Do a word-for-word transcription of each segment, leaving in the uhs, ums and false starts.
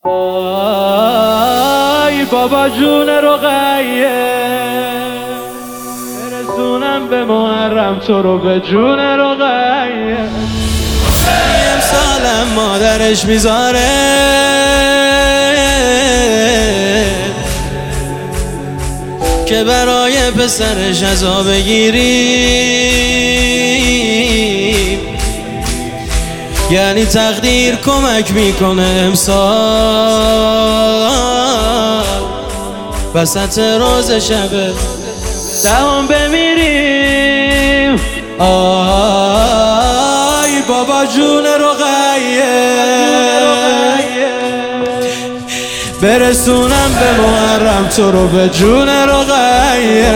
آی بابا جون رقیه، برسونم به محرم تو رو به جون رقیه. امسالم مادرش میذاره که برای پسرش عزا بگیریم، یعنی تقدیر کمک میکنه امسال وسط روز شبه دهم بمیریم. آی بابا جون رقیه، برسونم به محرم تو رو به جون رقیه.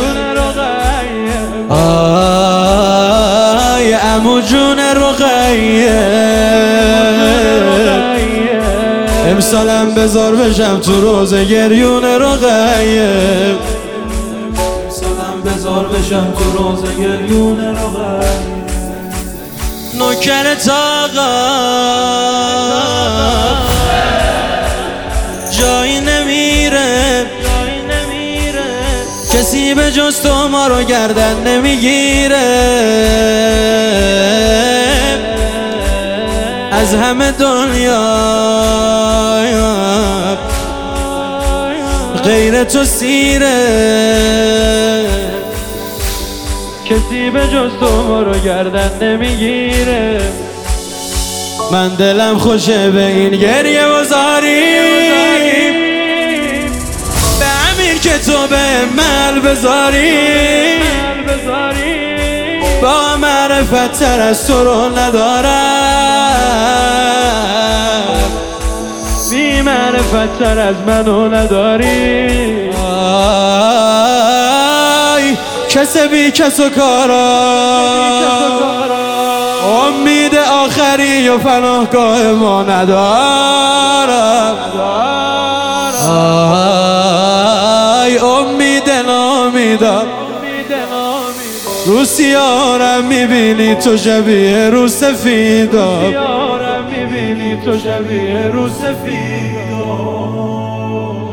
آی عمو جون رقیه، امسالم بذار بشم تو روز گریون رقیه. امسالم بذار بشم تو روز گریون رقیه. نوکر تاقا جایی نمیره، کسی به جز تو ما رو گردن نمیگیره. از همه دنیا غیر تو سیره، کسی به جز تو ما رو گردن نمیگیره. من دلم خوشه به این گریه بزاریم، به امیر که تو به مل بذاریم. با معرفت تر از تو رو ندارم، بی معرفت تر از منو نداری. آی کس بی کس و کارا، امید آخری و پناهگاه ما ندارم. آی امید نامیدم، رو سیارم میبینی تو شبیه رو سفیدم. میبینی تو شبیه رو سفیدم.